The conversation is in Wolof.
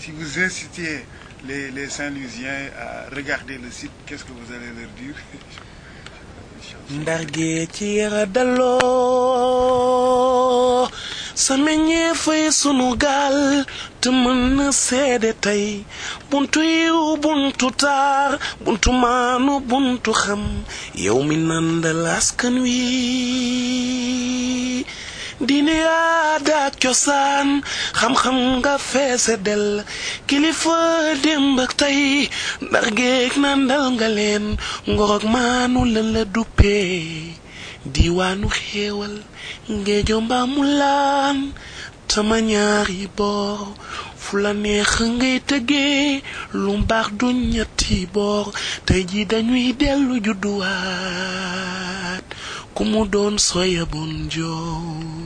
Si vous incitiez les Saint-Louisiens à regarder le site, qu'est-ce que vous allez leur dire? Ndarge ci yara daloo sa meññee fay sunu gaal te mën na seede tey buntu yiw buntu taar buntu maanu buntu xam yow mi nandal askan wi diine aada ak cosaan xam-xam nga feese del kilifa démb ak tey ndax géeg nandal nga leen ngor ak maanu lan la duppee diwaanu xéewal ngeejo mbaamu laan tama ñaari boor fu la neex ngay tëggee lu mbaax du ñetti boor tey ji dañuy dellu judduwaat ku mu doon soya bon joo